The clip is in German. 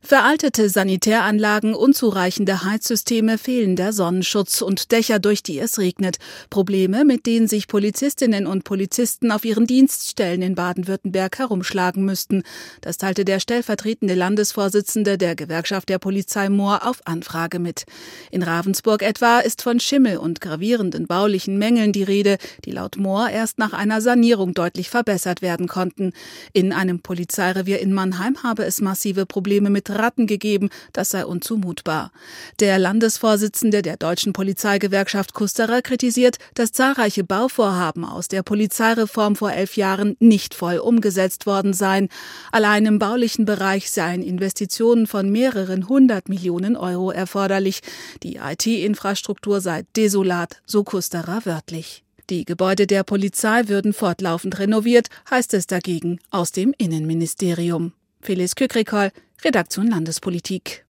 Veraltete Sanitäranlagen, unzureichende Heizsysteme, fehlender Sonnenschutz und Dächer, durch die es regnet. Probleme, mit denen sich Polizistinnen und Polizisten auf ihren Dienststellen in Baden-Württemberg herumschlagen müssten. Das teilte der stellvertretende Landesvorsitzende der Gewerkschaft der Polizei Moor auf Anfrage mit. In Ravensburg etwa ist von Schimmel und gravierenden baulichen Mängeln die Rede, die laut Moor erst nach einer Sanierung deutlich verbessert werden konnten. In einem Polizeirevier in Mannheim habe es massive Probleme mit Ratten gegeben, das sei unzumutbar. Der Landesvorsitzende der Deutschen Polizeigewerkschaft Kusterer kritisiert, dass zahlreiche Bauvorhaben aus der Polizeireform vor 11 Jahren nicht voll umgesetzt worden seien. Allein im baulichen Bereich seien Investitionen von mehreren 100 Millionen Euro erforderlich. Die IT-Infrastruktur sei desolat, so Kusterer wörtlich. Die Gebäude der Polizei würden fortlaufend renoviert, heißt es dagegen aus dem Innenministerium. Phyllis Kükrikol, Redaktion Landespolitik.